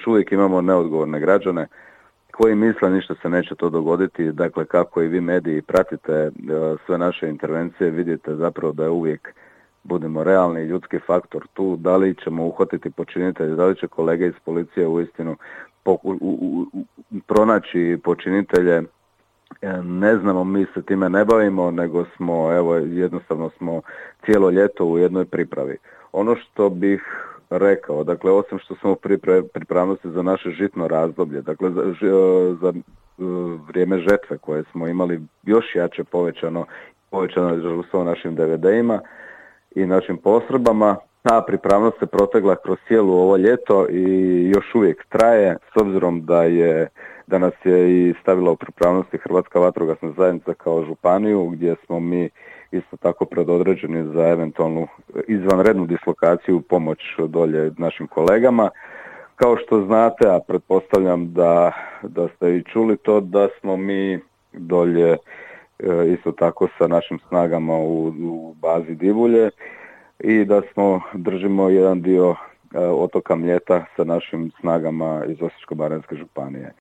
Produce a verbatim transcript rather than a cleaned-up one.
uvijek imamo neodgovorne građane koji misle ništa se neće to dogoditi. Dakle, kako i vi mediji pratite sve naše intervencije, vidite zapravo da je uvijek, budemo realni, ljudski faktor tu. Da li ćemo uhvatiti počinitelje, da li će kolege iz policije uistinu poku, u, u, u, pronaći počinitelje, ne znamo, mi se time ne bavimo, nego smo, evo, jednostavno smo cijelo ljeto u jednoj pripravi. Ono što bih rekao, dakle, osim što smo u pripravnosti za naše žitno razdoblje, dakle, za, za vrijeme žetve koje smo imali još jače povećano, povećano je našim D V D-ima i našim postrojbama, ta pripravnost se protegla kroz cijelo ovo ljeto i još uvijek traje, s obzirom da je da nas je i stavila u pripravnosti Hrvatska vatrogasna zajednica kao županiju, gdje smo mi isto tako predodređeni za eventualnu izvanrednu dislokaciju, pomoć dolje našim kolegama. Kao što znate, a pretpostavljam da, da ste i čuli to, da smo mi dolje isto tako sa našim snagama u, u bazi Divulje i da smo držimo jedan dio otoka Mljeta sa našim snagama iz Osječko-baranjske županije.